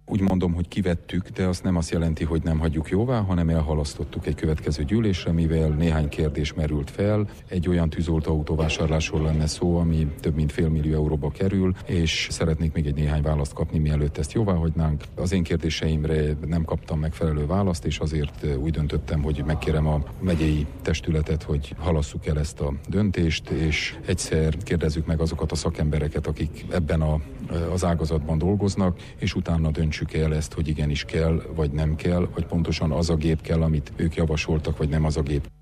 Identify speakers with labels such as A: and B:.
A: Úgy mondom, hogy kivettük, de azt nem azt jelenti, hogy nem hagyjuk jóvá, hanem elhalasztottuk egy következő gyűlésre, mivel néhány kérdés merült fel. Egy olyan tűzoltóautó vásárlásról lenne szó, ami több mint $500 000 kerül, és szeretnék még egy néhány választ kapni, mielőtt ezt jóvá hagynánk. Az én kérdéseimre nem kaptam megfelelő választ, és azért úgy döntöttem, hogy megkérem a megyei testületet, hogy halasszuk el ezt a döntést, és egyszer kérdezzük meg azokat a szakembereket, akik ebben az ágazatban dolgoznak, és utána döntsük el ezt, hogy igenis kell, vagy nem kell, vagy pontosan az a gép kell, amit ők javasoltak, vagy nem az a gép.